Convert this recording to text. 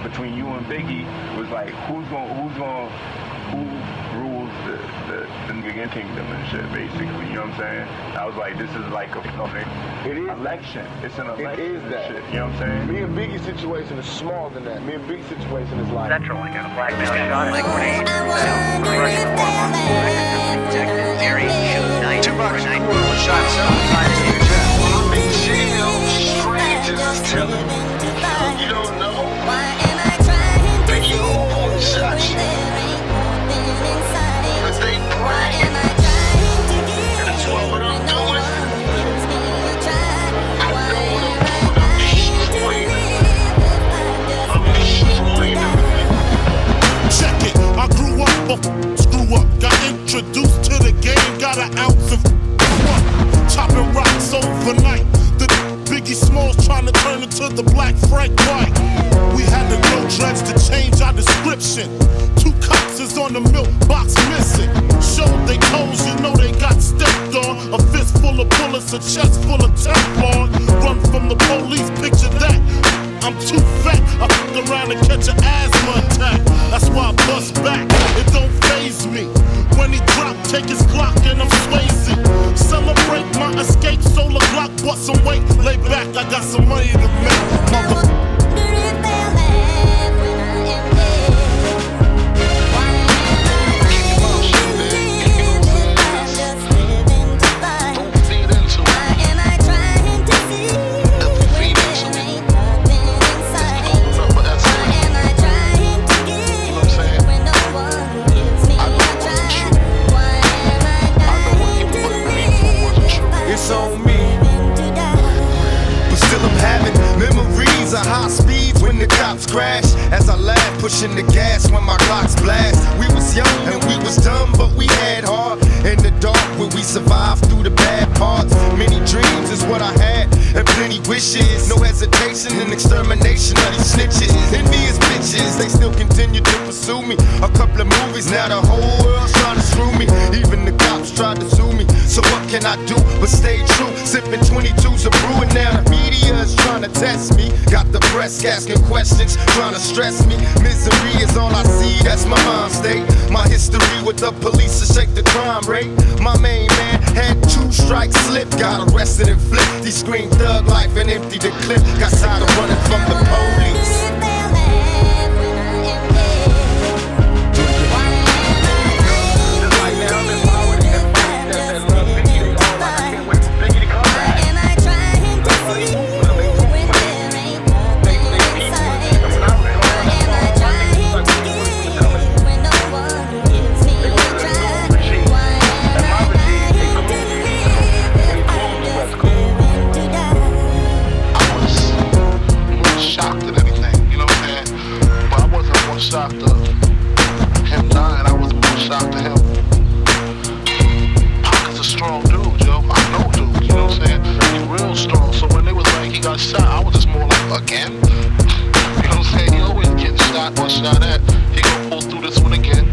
between you and Biggie was like, who rules the nigga kingdom and shit, basically, you know what I'm saying? I was like, this is like it is election. It's an election. It is that. Shit, you know what I'm saying? Me and Biggie's situation is smaller than that. Me and Biggie's situation is like Central, like a black man shot like grenade, Russian hormone, protected, Mary, shoot, night, $2 night, shots outside of here. I'm in jail, strangers telling me you don't know. Biggie always shot you. But they bragging. And that's what I'm doing. I know what I'm doing. I'm destroying them. Check it, I grew up, screw up. Got introduced to the game, got an ounce of chopping rocks overnight. The Biggie Smalls trying to turn into the Black Frank White. We had to grow dreads to change our description. 2 cops is on the milk box missing. Showed they toes, you know they got stepped on. A fist full of bullets, a chest full of Teflon. Run from the police, picture that. I'm too fat, I fuck around and catch an asthma attack. That's why I bust back, it don't faze me. When he drop, take his Glock and I'm Swayze. Celebrate my escape, solar Glock, bust some weight. Lay back, I got some money to make, motherfucker. High speeds when the cops crash. As I laugh, pushing the gas when my clocks blast. We was young and we was dumb, but we had heart. In the dark where we survived through the bad parts. Many dreams is what I had, and plenty wishes. No hesitation and extermination of these snitches. Envious bitches, they still continue to pursue me. A couple of movies, now the whole world's trying to screw me. Even the cops tried to sue me. So what can I do but stay true? Sipping 22s of brewing, now the media is trying to test me. Got the press asking questions, trying to stress me. Misery is all I see, that's my mind state. My history with the police to shake the crime rate. My main man had 2 strikes slip, got arrested and flipped. He screamed thug life and emptied the clip. Got tired of running from the police. Shocked of him dying, I was more shocked to him. Pac's a strong dude, yo. I know dude, you know what I'm saying? He's real strong. So when they was like he got shot, I was just more like, again? You know what I'm saying? He always getting shot or shot at. He gonna pull through this one again.